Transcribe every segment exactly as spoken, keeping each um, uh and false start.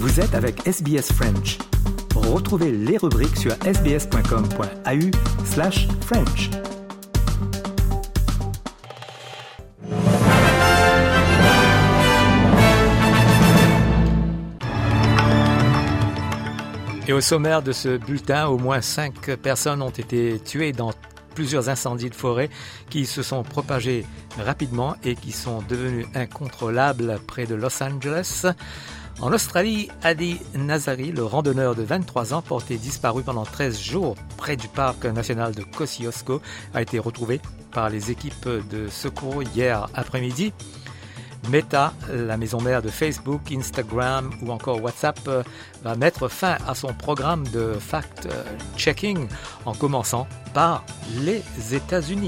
Vous êtes avec S B S French. Retrouvez les rubriques sur sbs.com.au slash French. Et au sommaire de ce bulletin, au moins cinq personnes ont été tuées dans plusieurs incendies de forêt qui se sont propagés rapidement et qui sont devenus incontrôlables près de Los Angeles. En Australie, Adi Nazari, le randonneur de vingt-trois ans porté disparu pendant treize jours près du parc national de Kosciuszko, a été retrouvé par les équipes de secours hier après-midi. Meta, la maison mère de Facebook, Instagram ou encore WhatsApp, va mettre fin à son programme de fact-checking en commençant par les États-Unis.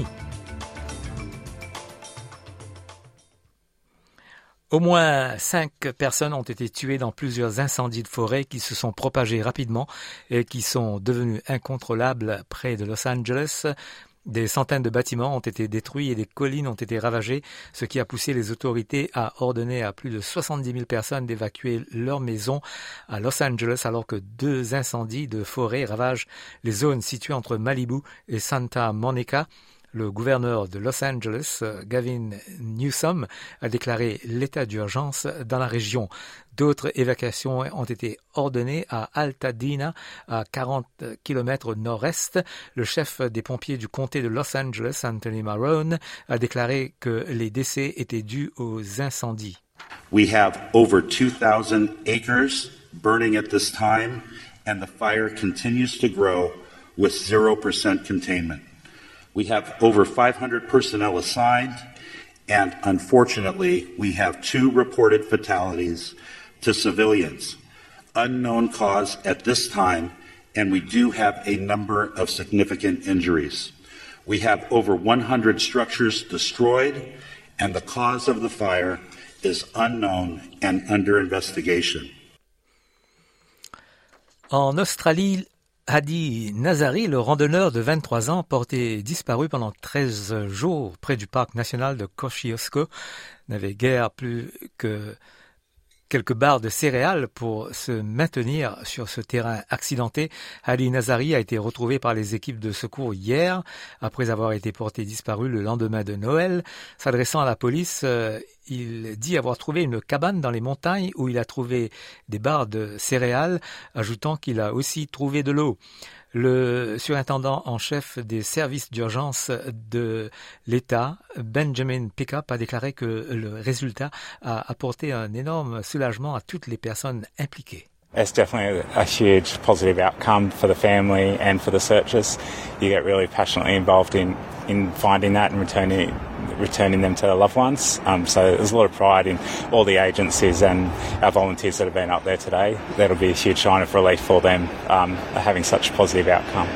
Au moins cinq personnes ont été tuées dans plusieurs incendies de forêt qui se sont propagés rapidement et qui sont devenus incontrôlables près de Los Angeles. Des centaines de bâtiments ont été détruits et des collines ont été ravagées, ce qui a poussé les autorités à ordonner à plus de soixante-dix mille personnes d'évacuer leurs maisons à Los Angeles, alors que deux incendies de forêt ravagent les zones situées entre Malibu et Santa Monica. Le gouverneur de Los Angeles, Gavin Newsom, a déclaré l'état d'urgence dans la région. D'autres évacuations ont été ordonnées à Altadena, à quarante kilomètres au nord-est. Le chef des pompiers du comté de Los Angeles, Anthony Marrone, a déclaré que les décès étaient dus aux incendies. We have over two thousand acres burning at this time, and the fire continues to grow with zero percent containment. We have over five hundred personnel assigned, and unfortunately, we have two reported fatalities to civilians. Unknown cause at this time, and we do have a number of significant injuries. We have over one hundred structures destroyed, and the cause of the fire is unknown and under investigation. En Australie, Adi Nazari, le randonneur de vingt-trois ans, porté disparu pendant treize jours près du parc national de Kosciuszko, n'avait guère plus que quelques barres de céréales pour se maintenir sur ce terrain accidenté. Adi Nazari a été retrouvé par les équipes de secours hier, après avoir été porté disparu le lendemain de Noël. S'adressant à la police, euh, il dit avoir trouvé une cabane dans les montagnes où il a trouvé des barres de céréales, ajoutant qu'il a aussi trouvé de l'eau. Le surintendant en chef des services d'urgence de l'État, Benjamin Pickup, a déclaré que le résultat a apporté un énorme soulagement à toutes les personnes impliquées. It's definitely a huge positive outcome for the family and for the searchers. You get really passionately involved in, in finding that and returning returning them to their loved ones. Um, so there's a lot of pride in all the agencies and our volunteers that have been up there today. That'll be a huge sign of relief for them um, having such a positive outcome.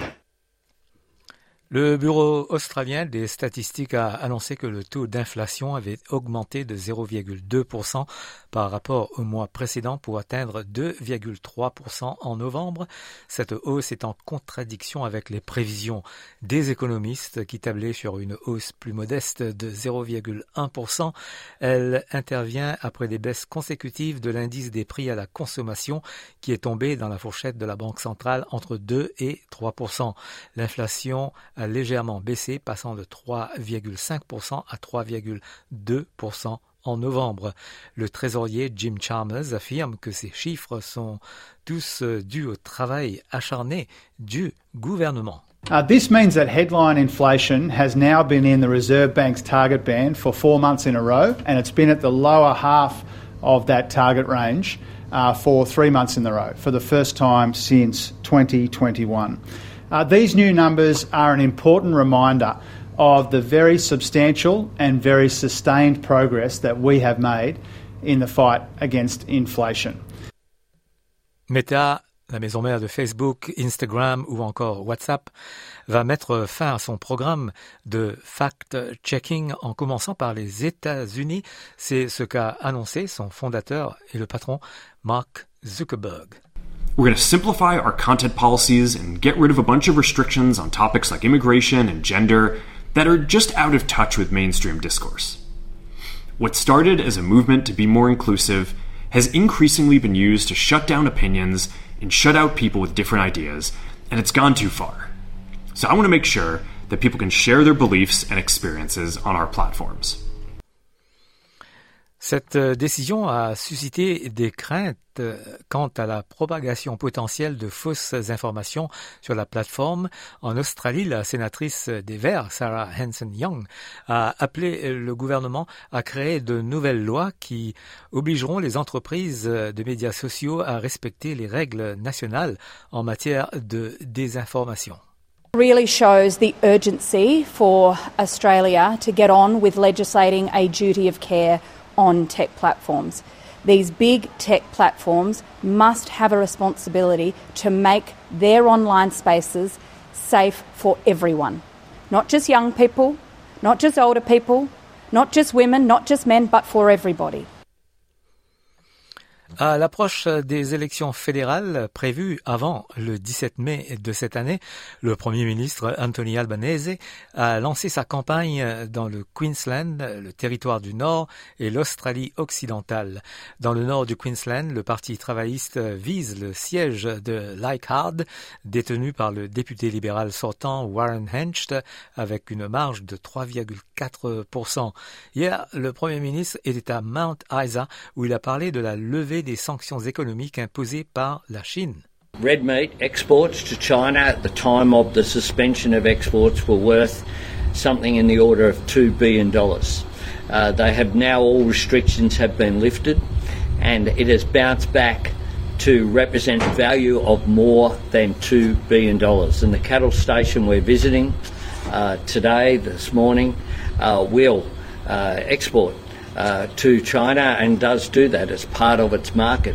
Le Bureau australien des statistiques a annoncé que le taux d'inflation avait augmenté de zéro virgule deux pour cent par rapport au mois précédent pour atteindre deux virgule trois pour cent en novembre. Cette hausse est en contradiction avec les prévisions des économistes qui tablaient sur une hausse plus modeste de zéro virgule un pour cent. Elle intervient après des baisses consécutives de l'indice des prix à la consommation qui est tombé dans la fourchette de la Banque centrale entre deux et trois pour cent. L'inflation a légèrement baissé, passant de trois virgule cinq pour cent à trois virgule deux pour cent en novembre. Le trésorier Jim Chalmers affirme que ces chiffres sont tous dus au travail acharné du gouvernement. Uh, this means that headline inflation has now been in the Reserve Bank's target band for four months in a row, and it's been at the lower half of that target range uh, for three months in a row, for the first time since twenty twenty-one. Uh, these new numbers are an important reminder of the very substantial and very sustained progress that we have made in the fight against inflation. Meta, la maison mère de Facebook, Instagram ou encore WhatsApp, va mettre fin à son programme de fact-checking en commençant par les États-Unis. C'est ce qu'a annoncé son fondateur et le patron Mark Zuckerberg. We're going to simplify our content policies and get rid of a bunch of restrictions on topics like immigration and gender that are just out of touch with mainstream discourse. What started as a movement to be more inclusive has increasingly been used to shut down opinions and shut out people with different ideas, and it's gone too far. So I want to make sure that people can share their beliefs and experiences on our platforms. Cette décision a suscité des craintes quant à la propagation potentielle de fausses informations sur la plateforme. En Australie, la sénatrice des Verts, Sarah Hanson-Young, a appelé le gouvernement à créer de nouvelles lois qui obligeront les entreprises de médias sociaux à respecter les règles nationales en matière de désinformation. Really shows the urgency for Australia to get on with legislating a duty of care on tech platforms. These big tech platforms must have a responsibility to make their online spaces safe for everyone. Not just young people, not just older people, not just women, not just men, but for everybody. À l'approche des élections fédérales prévues avant le dix-sept mai de cette année, le Premier ministre Anthony Albanese a lancé sa campagne dans le Queensland, le territoire du Nord et l'Australie occidentale. Dans le nord du Queensland, le Parti travailliste vise le siège de Leichhardt, détenu par le député libéral sortant Warren Hentsch, avec une marge de trois virgule quatre pour cent. Hier, le Premier ministre était à Mount Isa, où il a parlé de la levée des sanctions économiques imposées par la Chine. Red meat exports to China at the time of the suspension of exports were worth something in the order of two billion dollars. Uh, they have now, all restrictions have been lifted, and it has bounced back to represent value of more than two billion dollars. And the cattle station we're visiting uh, today, this morning, uh, will uh, export Uh, to China and does do that as part of its market.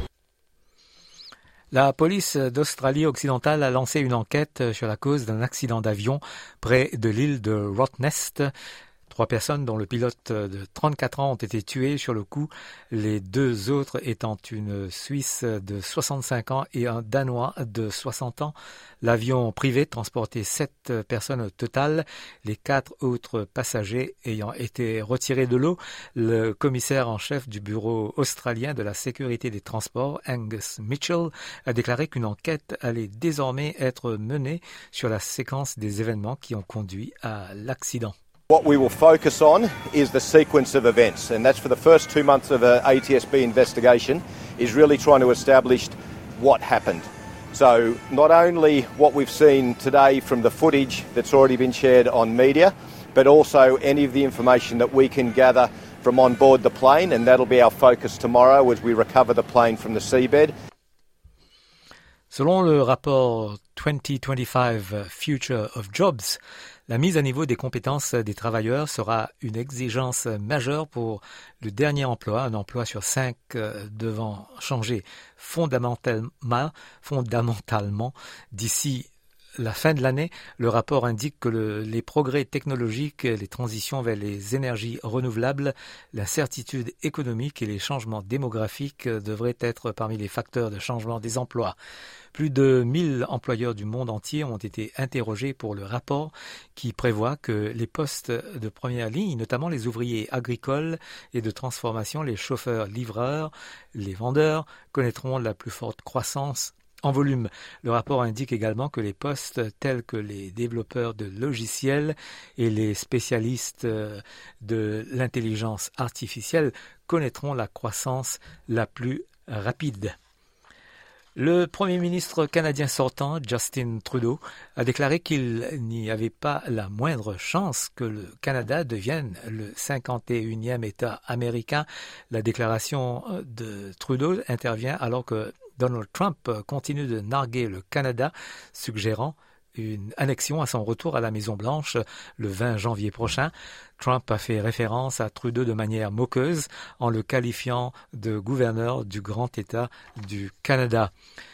La police d'Australie occidentale a lancé une enquête sur la cause d'un accident d'avion près de l'île de Rottnest. Trois personnes, dont le pilote de trente-quatre ans, ont été tuées sur le coup, les deux autres étant une Suisse de soixante-cinq ans et un Danois de soixante ans. L'avion privé transportait sept personnes au total, les quatre autres passagers ayant été retirés de l'eau. Le commissaire en chef du bureau australien de la sécurité des transports, Angus Mitchell, a déclaré qu'une enquête allait désormais être menée sur la séquence des événements qui ont conduit à l'accident. What we will focus on is the sequence of events, and that's for the first two months of an A T S B investigation, is really trying to establish what happened. So not only what we've seen today from the footage that's already been shared on media, but also any of the information that we can gather from on board the plane, and that'll be our focus tomorrow as we recover the plane from the seabed. Selon le rapport twenty twenty-five Future of Jobs, la mise à niveau des compétences des travailleurs sera une exigence majeure pour le dernier emploi, un emploi sur cinq euh, devant changer fondamentalement, fondamentalement d'ici la fin de l'année. Le rapport indique que le, les progrès technologiques, les transitions vers les énergies renouvelables, l'incertitude économique et les changements démographiques devraient être parmi les facteurs de changement des emplois. Plus de mille employeurs du monde entier ont été interrogés pour le rapport qui prévoit que les postes de première ligne, notamment les ouvriers agricoles et de transformation, les chauffeurs-livreurs, les vendeurs, connaîtront la plus forte croissance en volume. Le rapport indique également que les postes tels que les développeurs de logiciels et les spécialistes de l'intelligence artificielle connaîtront la croissance la plus rapide. Le Premier ministre canadien sortant, Justin Trudeau, a déclaré qu'il n'y avait pas la moindre chance que le Canada devienne le cinquante et unième État américain. La déclaration de Trudeau intervient alors que Donald Trump continue de narguer le Canada, suggérant une annexion à son retour à la Maison-Blanche le vingt janvier prochain. Trump a fait référence à Trudeau de manière moqueuse en le qualifiant de gouverneur du grand État du Canada.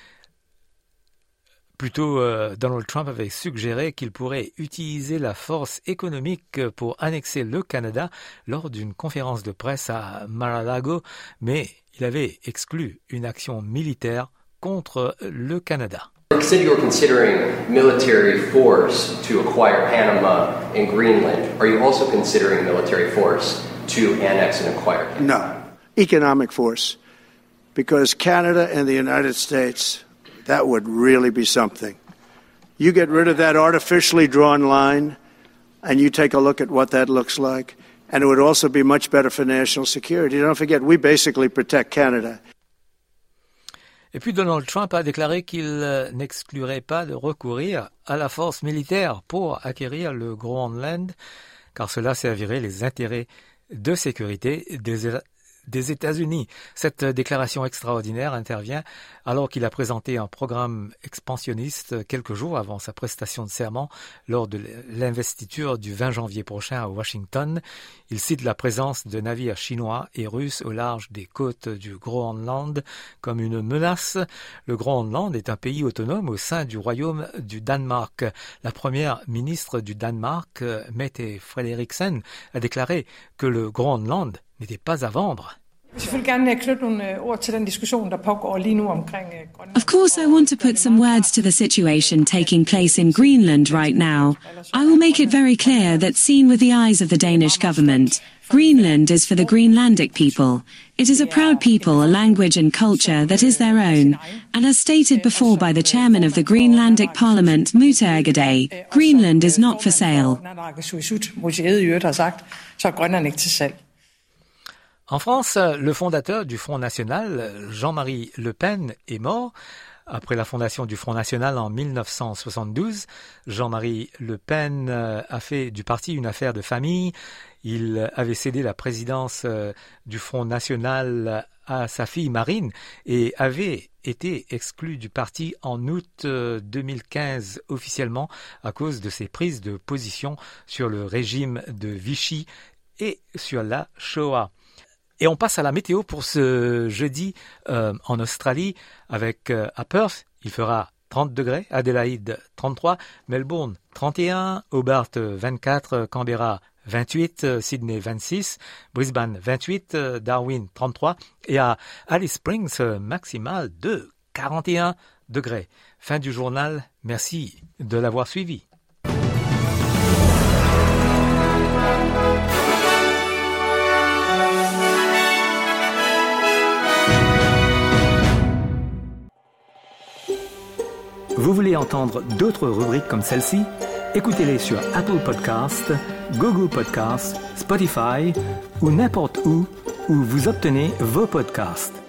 Plutôt, euh, Donald Trump avait suggéré qu'il pourrait utiliser la force économique pour annexer le Canada lors d'une conférence de presse à Mar-a-Lago, mais il avait exclu une action militaire contre le Canada. You said you were considering military force to acquire Panama and Greenland. Are you also considering military force to annex and acquire Canada? No. Economic force. because Canada and the United States, that would really be something. You get rid of that artificially drawn line, and you take a look at what that looks like, and it would also be much better for national security. Don't forget, we basically protect Canada. Et puis Donald Trump a déclaré qu'il n'exclurait pas de recourir à la force militaire pour acquérir le Groenland, car cela servirait les intérêts de sécurité des des États-Unis. Cette déclaration extraordinaire intervient alors qu'il a présenté un programme expansionniste quelques jours avant sa prestation de serment lors de l'investiture du vingt janvier prochain à Washington. Il cite la présence de navires chinois et russes au large des côtes du Groenland comme une menace. Le Groenland est un pays autonome au sein du royaume du Danemark. La première ministre du Danemark, Mette Frederiksen, a déclaré que le Groenland n'était pas à vendre. Of course, I want to put some words to the situation taking place in Greenland right now. I will make it very clear that seen with the eyes of the Danish government, Greenland is for the Greenlandic people. It is a proud people, a language and culture that is their own. And as stated before by the chairman of the Greenlandic Parliament, Muta Agaday, Greenland is not for sale. En France, le fondateur du Front National, Jean-Marie Le Pen, est mort. Après la fondation du Front National en mille neuf cent soixante-douze, Jean-Marie Le Pen a fait du parti une affaire de famille. Il avait cédé la présidence du Front National à sa fille Marine et avait été exclu du parti en août deux mille quinze officiellement à cause de ses prises de position sur le régime de Vichy et sur la Shoah. Et on passe à la météo pour ce jeudi euh, en Australie avec euh, à Perth, il fera trente degrés, Adélaïde trente-trois, Melbourne trente et un, Hobart vingt-quatre, Canberra vingt-huit, Sydney vingt-six, Brisbane vingt-huit, Darwin trente-trois et à Alice Springs maximal de quarante et un degrés. Fin du journal, merci de l'avoir suivi. Vous voulez entendre d'autres rubriques comme celle-ci? Écoutez-les sur Apple Podcasts, Google Podcasts, Spotify ou n'importe où où vous obtenez vos podcasts.